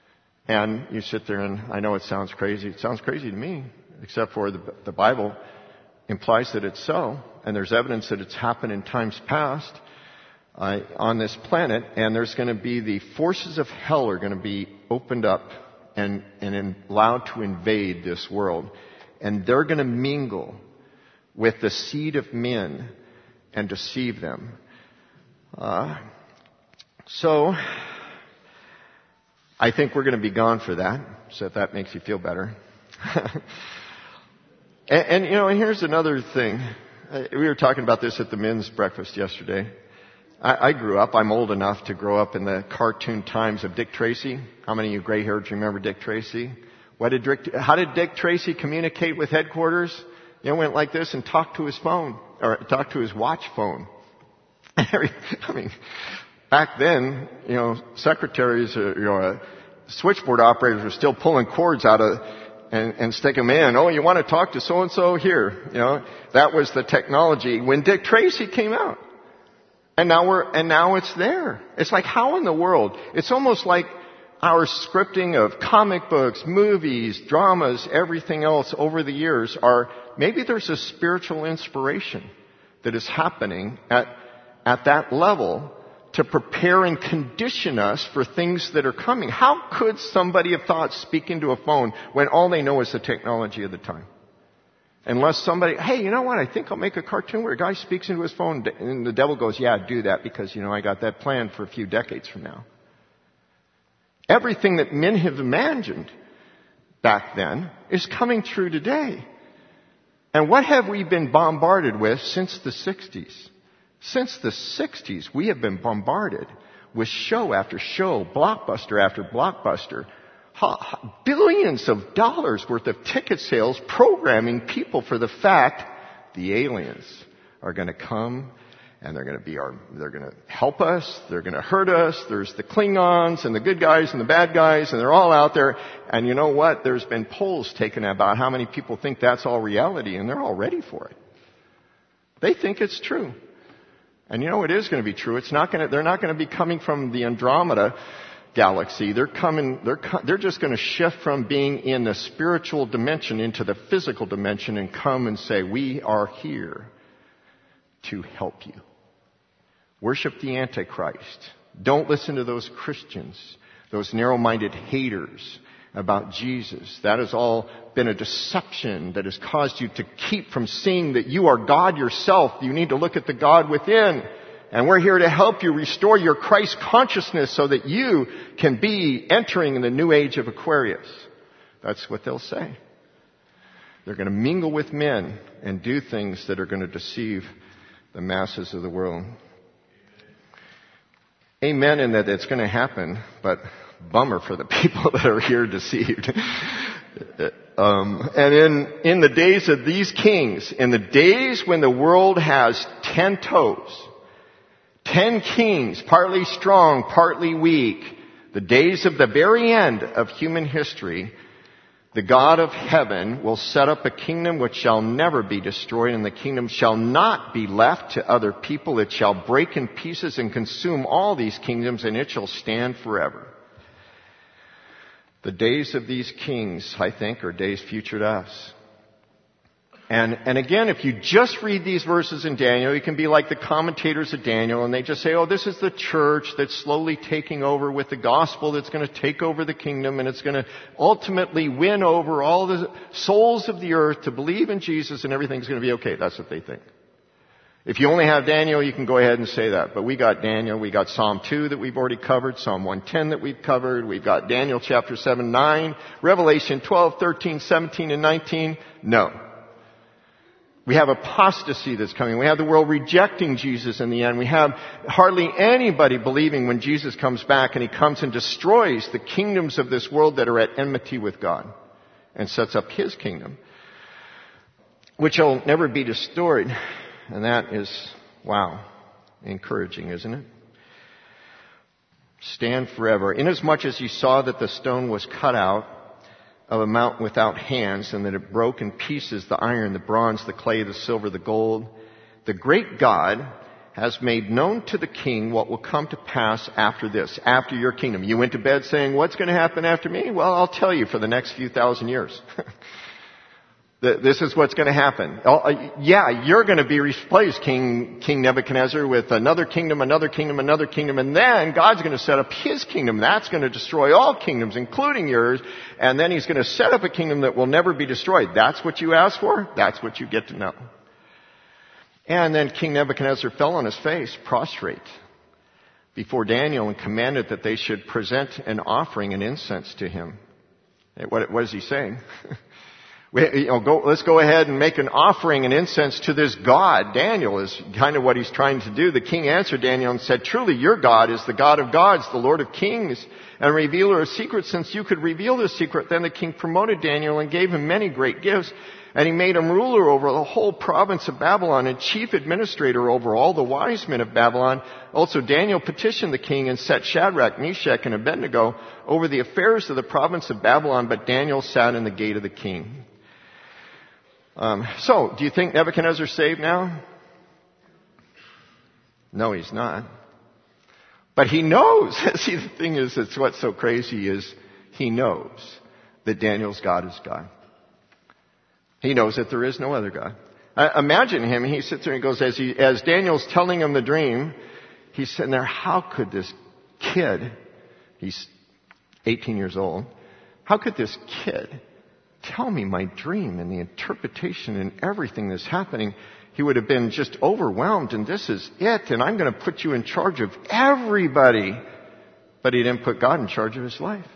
And you sit there and I know it sounds crazy. It sounds crazy to me, except for the, the Bible implies that it's so. And there's evidence that it's happened in times past uh, on this planet. And there's going to be the forces of hell are going to be opened up and, and in, allowed to invade this world. And they're going to mingle with the seed of men and deceive them. Uh, so... I think we're going to be gone for that, so if that makes you feel better. and, and, you know, and here's another thing. Uh, we were talking about this at the men's breakfast yesterday. I, I grew up, I'm old enough to grow up in the cartoon times of Dick Tracy. How many of you gray-hairs remember Dick Tracy? What did Dick, how did Dick Tracy communicate with headquarters? You know, went like this and talked to his phone, or talked to his watch phone. I mean... Back then, you know, secretaries, uh, you know, uh, switchboard operators were still pulling cords out of and, and sticking them in. Oh, you want to talk to so and so here? You know, that was the technology when Dick Tracy came out, and now we're and now it's there. It's like, how in the world? It's almost like our scripting of comic books, movies, dramas, everything else over the years are maybe there's a spiritual inspiration that is happening at at that level, to prepare and condition us for things that are coming. How could somebody have thought speaking to a phone when all they know is the technology of the time? Unless somebody, hey, you know what, I think I'll make a cartoon where a guy speaks into his phone and the devil goes, yeah, do that because, you know, I got that planned for a few decades from now. Everything that men have imagined back then is coming true today. And what have we been bombarded with since the sixties? Since the sixties, we have been bombarded with show after show, blockbuster after blockbuster, billions of dollars worth of ticket sales programming people for the fact the aliens are going to come and they're going to be our, they're going to help us, they're going to hurt us. There's the Klingons and the good guys and the bad guys, and they're all out there. And you know what? There's been polls taken about how many people think that's all reality, and they're all ready for it. They think it's true. And you know it is going to be true. It's not going to, they're not going to be coming from the Andromeda galaxy. They're coming, they're, they're just going to shift from being in the spiritual dimension into the physical dimension and come and say, we are here to help you. Worship the Antichrist. Don't listen to those Christians, those narrow-minded haters about Jesus. That has all been a deception that has caused you to keep from seeing that you are God yourself. You need to look at the God within. And we're here to help you restore your Christ consciousness so that you can be entering in the new age of Aquarius. That's what they'll say. They're going to mingle with men and do things that are going to deceive the masses of the world. Amen in that it's going to happen, but bummer for the people that are here deceived. um, and in, in the days of these kings, in the days when the world has ten toes, ten kings, partly strong, partly weak, the days of the very end of human history, the God of heaven will set up a kingdom which shall never be destroyed, and the kingdom shall not be left to other people. It shall break in pieces and consume all these kingdoms, and it shall stand forever. The days of these kings, I think, are days future to us. And, and again, if you just read these verses in Daniel, you can be like the commentators of Daniel, and they just say, oh, this is the church that's slowly taking over with the gospel that's going to take over the kingdom, and it's going to ultimately win over all the souls of the earth to believe in Jesus, and everything's going to be okay. That's what they think. If you only have Daniel, you can go ahead and say that. But we got Daniel, we got Psalm two that we've already covered, Psalm one ten that we've covered, we've got Daniel chapter seven, nine, Revelation twelve, thirteen, seventeen, and nineteen. No. We have apostasy that's coming. We have the world rejecting Jesus in the end. We have hardly anybody believing when Jesus comes back and he comes and destroys the kingdoms of this world that are at enmity with God and sets up his kingdom, which will never be destroyed. And that is, wow, encouraging, isn't it? Stand forever. Inasmuch as you saw that the stone was cut out of a mountain without hands, and that it broke in pieces the iron, the bronze, the clay, the silver, the gold. The great God has made known to the king what will come to pass after this, after your kingdom. You went to bed saying, what's going to happen after me? Well, I'll tell you for the next few thousand years. This is what's going to happen. Oh, yeah, you're going to be replaced, King, King Nebuchadnezzar, with another kingdom, another kingdom, another kingdom, and then God's going to set up His kingdom. That's going to destroy all kingdoms, including yours, and then He's going to set up a kingdom that will never be destroyed. That's what you asked for? That's what you get to know. And then King Nebuchadnezzar fell on his face, prostrate, before Daniel and commanded that they should present an offering and incense to him. What, what is he saying? We, you know, go, let's go ahead and make an offering and incense to this God. Daniel is kind of what he's trying to do. The king answered Daniel and said, truly your God is the God of gods, the Lord of kings, and revealer of secrets. Since you could reveal this secret, then the king promoted Daniel and gave him many great gifts. And he made him ruler over the whole province of Babylon and chief administrator over all the wise men of Babylon. Also Daniel petitioned the king and set Shadrach, Meshach, and Abednego over the affairs of the province of Babylon, but Daniel sat in the gate of the king. Um, so, do you think Nebuchadnezzar's saved now? No, he's not. But he knows. See, the thing is, it's what's so crazy is he knows that Daniel's God is God. He knows that there is no other God. Uh, imagine him. He sits there and goes, as he, as Daniel's telling him the dream, he's sitting there, how could this kid, he's eighteen years old, how could this kid tell me my dream and the interpretation and everything that's happening? He would have been just overwhelmed, and this is it, and I'm going to put you in charge of everybody. But he didn't put God in charge of his life.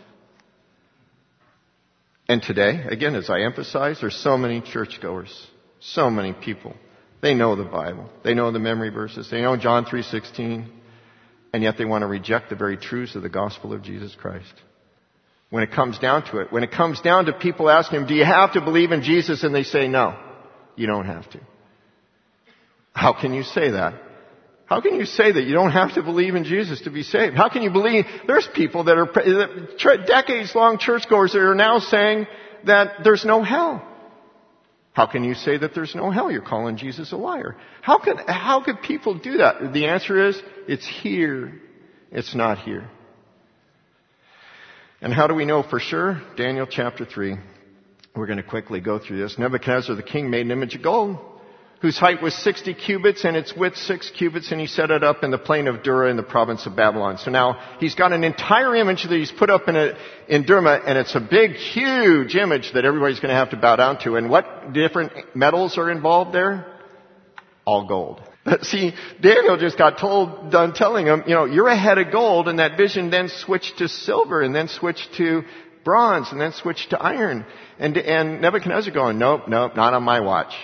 And today, again, as I emphasize, there's so many churchgoers, so many people. They know the Bible. They know the memory verses. They know John three sixteen. And yet they want to reject the very truths of the gospel of Jesus Christ. When it comes down to it, when it comes down to people asking them, do you have to believe in Jesus? And they say, no, you don't have to. How can you say that? How can you say that you don't have to believe in Jesus to be saved? How can you believe? There's people that are decades-long churchgoers that are now saying that there's no hell. How can you say that there's no hell? You're calling Jesus a liar. How could, how could people do that? The answer is, it's here. It's not here. And how do we know for sure? Daniel chapter three. We're going to quickly go through this. Nebuchadnezzar the king made an image of gold, whose height was sixty cubits and its width six cubits, and he set it up in the plain of Dura in the province of Babylon. So now he's got an entire image that he's put up in, a, in Dura, and it's a big, huge image that everybody's going to have to bow down to. And what different metals are involved there? All gold. See, Daniel just got told, done telling him, you know, you're a head of gold, and that vision then switched to silver, and then switched to bronze, and then switched to iron. And, and Nebuchadnezzar going, nope, nope, not on my watch.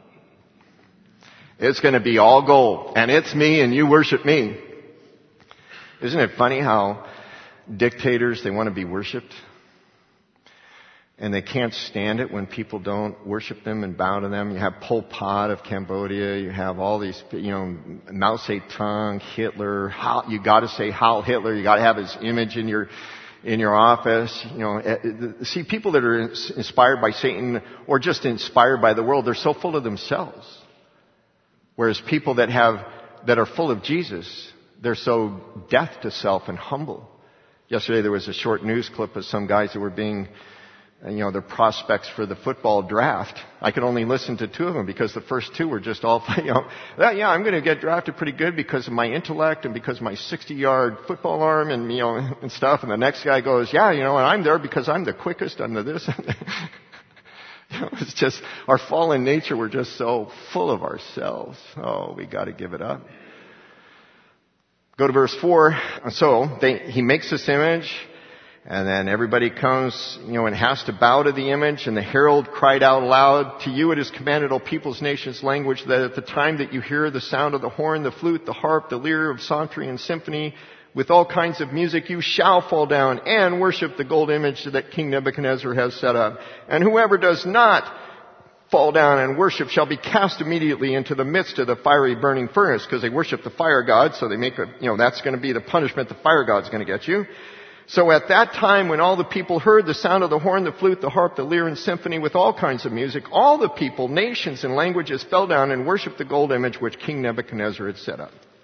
It's going to be all gold, and it's me, and you worship me. Isn't it funny how dictators, they want to be worshipped? And they can't stand it when people don't worship them and bow to them. You have Pol Pot of Cambodia. You have all these, you know, Mao Zedong, Hitler. How, you got to say Heil Hitler. You got to have his image in your in your office. You know, see, people that are inspired by Satan or just inspired by the world, they're so full of themselves. Whereas people that have that are full of Jesus, they're so deaf to self and humble. Yesterday there was a short news clip of some guys that were being, you know, their prospects for the football draft. I could only listen to two of them because the first two were just all, you know, yeah, I'm going to get drafted pretty good because of my intellect and because of my sixty-yard football arm and, you know, and stuff. And the next guy goes, yeah, you know, and I'm there because I'm the quickest, I'm the this. You know, it's just our fallen nature. We're just so full of ourselves. Oh, we got to give it up. Go to verse four. So they, he makes this image, and then everybody comes, you know, and has to bow to the image. And the herald cried out aloud, "To you it is commanded, O peoples, nations, language, that at the time that you hear the sound of the horn, the flute, the harp, the lyre of psaltery and symphony, with all kinds of music, you shall fall down and worship the gold image that King Nebuchadnezzar has set up. And whoever does not fall down and worship shall be cast immediately into the midst of the fiery burning furnace," because they worship the fire god, so they make a, you know, that's going to be the punishment the fire god's going to get you. So at that time, when all the people heard the sound of the horn, the flute, the harp, the lyre, and symphony with all kinds of music, all the people, nations, and languages fell down and worshiped the gold image which King Nebuchadnezzar had set up.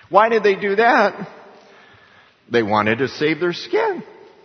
Why did they do that? They wanted to save their skin.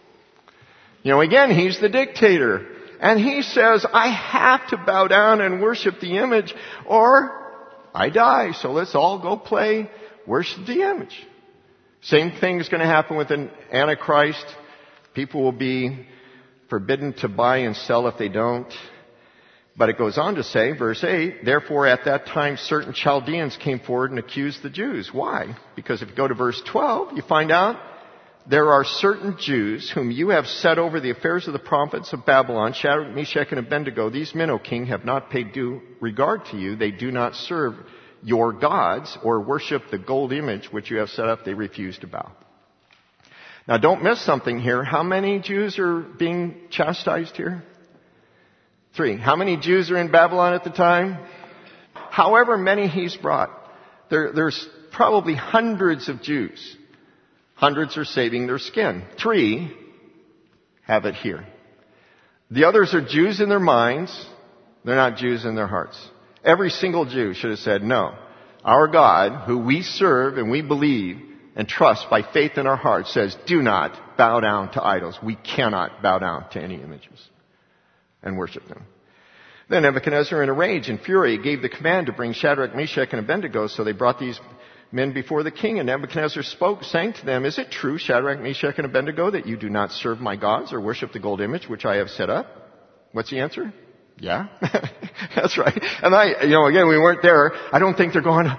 You know, again, he's the dictator. And he says, I have to bow down and worship the image or I die. So let's all go play worship the image. Same thing is going to happen with an Antichrist. People will be forbidden to buy and sell if they don't. But it goes on to say, verse eight, therefore at that time certain Chaldeans came forward and accused the Jews. Why? Because if you go to verse twelve, you find out there are certain Jews whom you have set over the affairs of the prophets of Babylon, Shadrach, Meshach, and Abednego. These men, O king, have not paid due regard to you. They do not serve your gods or worship the gold image which you have set up. They refuse to bow. Now don't miss something here. How many Jews are being chastised here? Three. How many Jews are in Babylon at the time? However many he's brought. There, there's probably hundreds of Jews. Hundreds are saving their skin. Three have it here. The others are Jews in their minds. They're not Jews in their hearts. Every single Jew should have said, no. Our God, who we serve and we believe and trust by faith in our hearts, says, do not bow down to idols. We cannot bow down to any images and worship them. Then Nebuchadnezzar, in a rage and fury, gave the command to bring Shadrach, Meshach, and Abednego. So they brought these men before the king, and Nebuchadnezzar spoke, saying to them, is it true, Shadrach, Meshach, and Abednego, that you do not serve my gods or worship the gold image which I have set up? What's the answer? Yeah. That's right. And I, you know, again, we weren't there. I don't think they're going,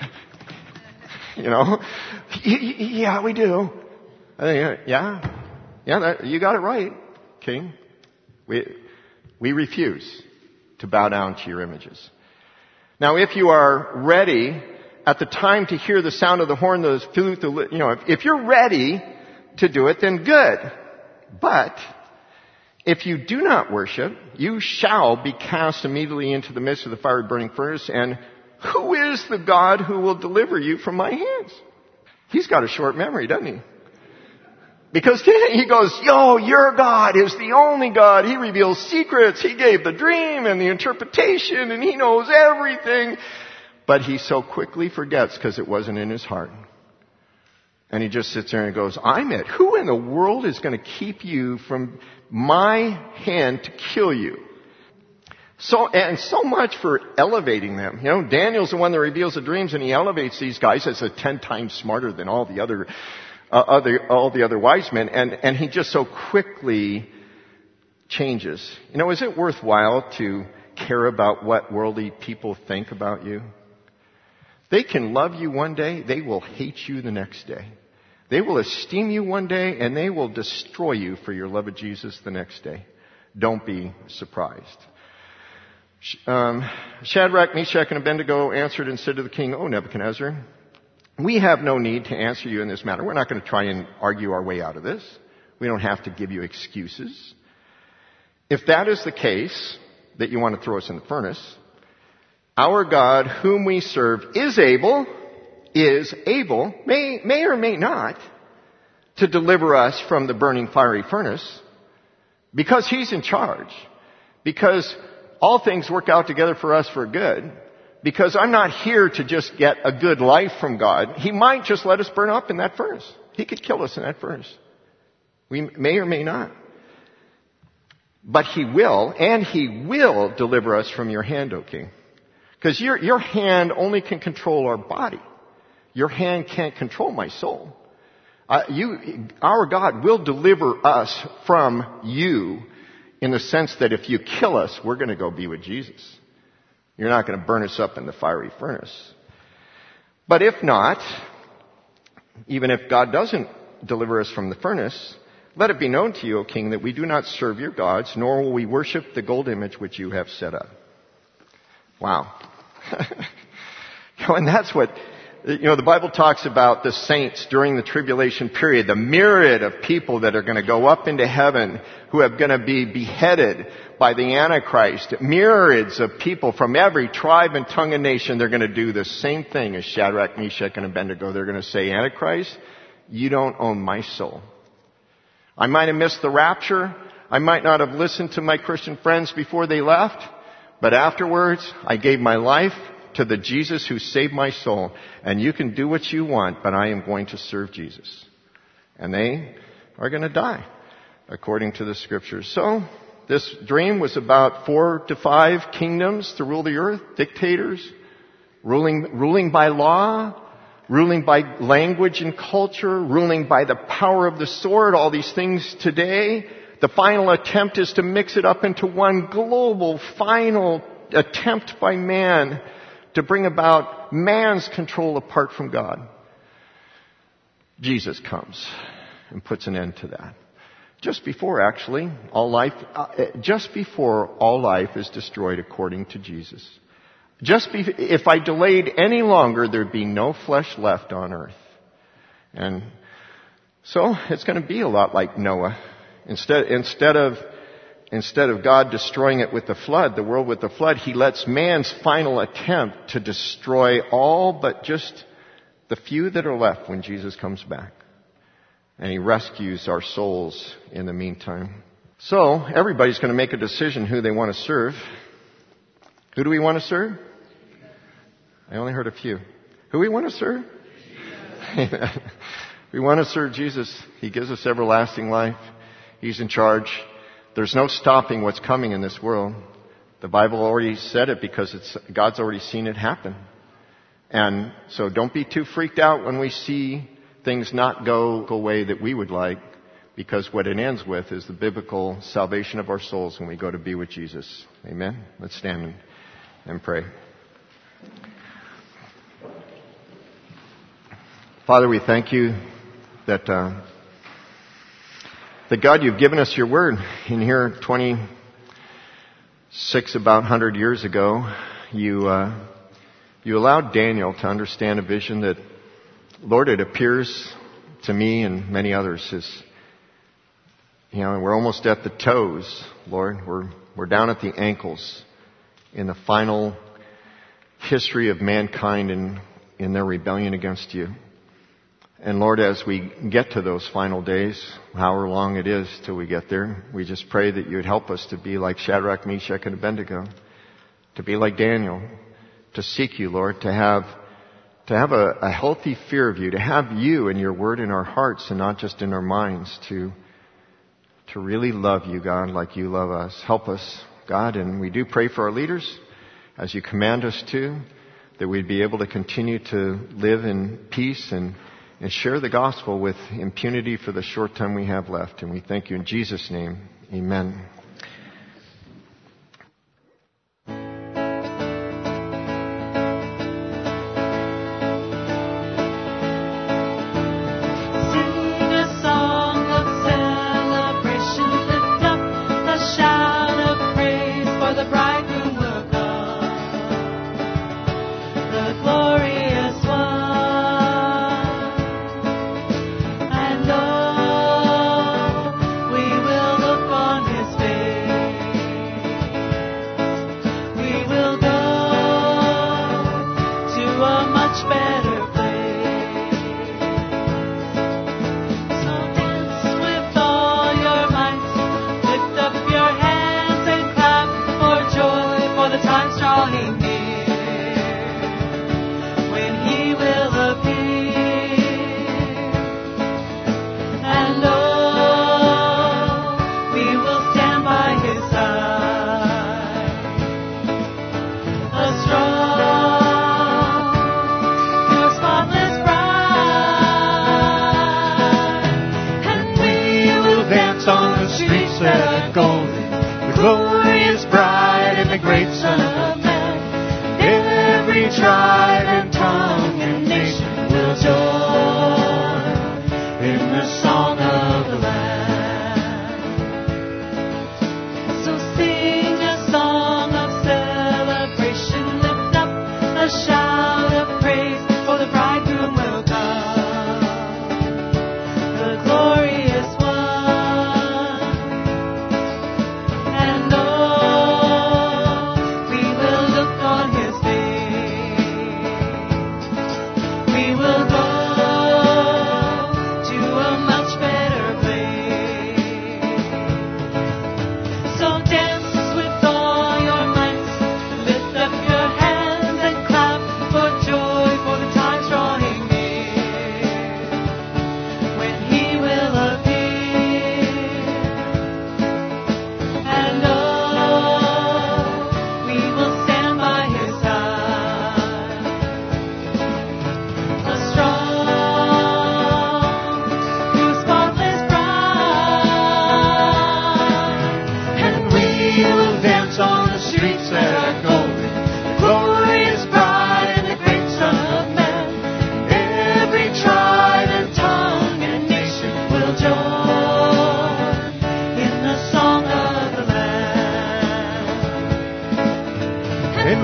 you know, yeah, we do. Yeah, yeah, that, you got it right, king. We, we refuse to bow down to your images. Now, if you are ready at the time to hear the sound of the horn, the flute, the, you know, if, if you're ready to do it, then good. But if you do not worship, you shall be cast immediately into the midst of the fiery burning furnace. And who is the God who will deliver you from my hands? He's got a short memory, doesn't he? Because he goes, yo, your God is the only God. He reveals secrets. He gave the dream and the interpretation and he knows everything. But he so quickly forgets because it wasn't in his heart. And he just sits there and goes, I'm it. Who in the world is going to keep you from my hand to kill you? So, and so much for elevating them. You know, Daniel's the one that reveals the dreams and he elevates these guys as a ten times smarter than all the other Uh, other, all the other wise men, and, and he just so quickly changes. You know, is it worthwhile to care about what worldly people think about you? They can love you one day, they will hate you the next day. They will esteem you one day, and they will destroy you for your love of Jesus the next day. Don't be surprised. Um, Shadrach, Meshach, and Abednego answered and said to the king, O Nebuchadnezzar, we have no need to answer you in this matter. We're not going to try and argue our way out of this. We don't have to give you excuses. If that is the case, that you want to throw us in the furnace, our God, whom we serve, is able, is able, may, may or may not, to deliver us from the burning fiery furnace, because He's in charge. Because all things work out together for us for good. Because I'm not here to just get a good life from God. He might just let us burn up in that furnace. He could kill us in that furnace. We may or may not. But He will, and He will deliver us from your hand, O king. Because your, your hand only can control our body. Your hand can't control my soul. Uh, you, our God will deliver us from you in the sense that if you kill us, we're going to go be with Jesus. You're not going to burn us up in the fiery furnace. But if not, even if God doesn't deliver us from the furnace, let it be known to you, O king, that we do not serve your gods, nor will we worship the gold image which you have set up. Wow. And that's what, you know, the Bible talks about the saints during the tribulation period, the myriad of people that are going to go up into heaven who are going to be beheaded by the Antichrist. Myriads of people from every tribe and tongue and nation, they're going to do the same thing as Shadrach, Meshach, and Abednego. They're going to say, Antichrist, you don't own my soul. I might have missed the rapture. I might not have listened to my Christian friends before they left. But afterwards, I gave my life to the Jesus who saved my soul. And you can do what you want, but I am going to serve Jesus. And they are going to die, according to the scriptures. So, this dream was about four to five kingdoms to rule the earth, dictators, ruling, ruling by law, ruling by language and culture, ruling by the power of the sword, all these things today. The final attempt is to mix it up into one global, final attempt by man to bring about man's control apart from God. Jesus comes and puts an end to that. Just before, actually, all life, uh, just before all life is destroyed according to Jesus. Just be, if I delayed any longer, there'd be no flesh left on earth. And so it's going to be a lot like Noah. Instead, instead of, instead of God destroying it with the flood, the world with the flood, He lets man's final attempt to destroy all but just the few that are left when Jesus comes back. And He rescues our souls in the meantime. So, everybody's going to make a decision who they want to serve. Who do we want to serve? I only heard a few. Who we want to serve? We want to serve Jesus. He gives us everlasting life. He's in charge. There's no stopping what's coming in this world. The Bible already said it because it's, God's already seen it happen. And so don't be too freaked out when we see things not go the way that we would like, because what it ends with is the biblical salvation of our souls when we go to be with Jesus. Amen? Let's stand and, and pray. Father, we thank you that, uh, that God, you've given us your word. In here, twenty-six, about one hundred years ago, you, uh, you allowed Daniel to understand a vision that, Lord, it appears to me and many others as, you know, we're almost at the toes, Lord. We're, we're down at the ankles in the final history of mankind in, in their rebellion against you. And Lord, as we get to those final days, however long it is till we get there, we just pray that you would help us to be like Shadrach, Meshach, and Abednego, to be like Daniel, to seek you, Lord, to have to have a, a healthy fear of you, to have you and your word in our hearts and not just in our minds, to to really love you, God, like you love us. Help us, God, and we do pray for our leaders, as you command us to, that we'd be able to continue to live in peace and and share the gospel with impunity for the short time we have left. And we thank you in Jesus' name. Amen.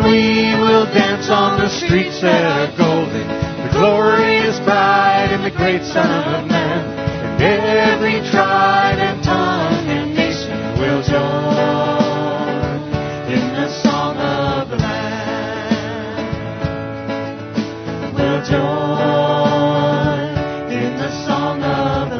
we will dance on the streets that are golden. The glorious bride and the great Son of Man. And every tribe and tongue and nation will join in the song of the Lamb. Will join in the song of the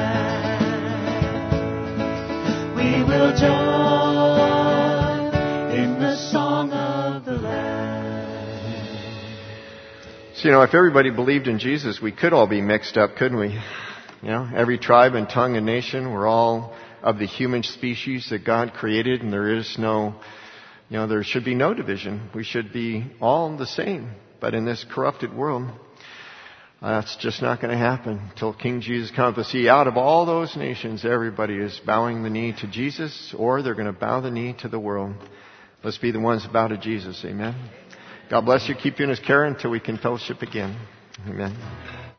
Lamb. We will join in the song of the Lamb. So, you know, if everybody believed in Jesus, we could all be mixed up, couldn't we? You know, every tribe and tongue and nation, we're all of the human species that God created, and there is no, you know, there should be no division. We should be all the same. But in this corrupted world, uh, that's just not going to happen until King Jesus comes. But see, out of all those nations, everybody is bowing the knee to Jesus, or they're going to bow the knee to the world. Let's be the ones that bow to Jesus. Amen. God bless you. Keep you in His care until we can fellowship again. Amen.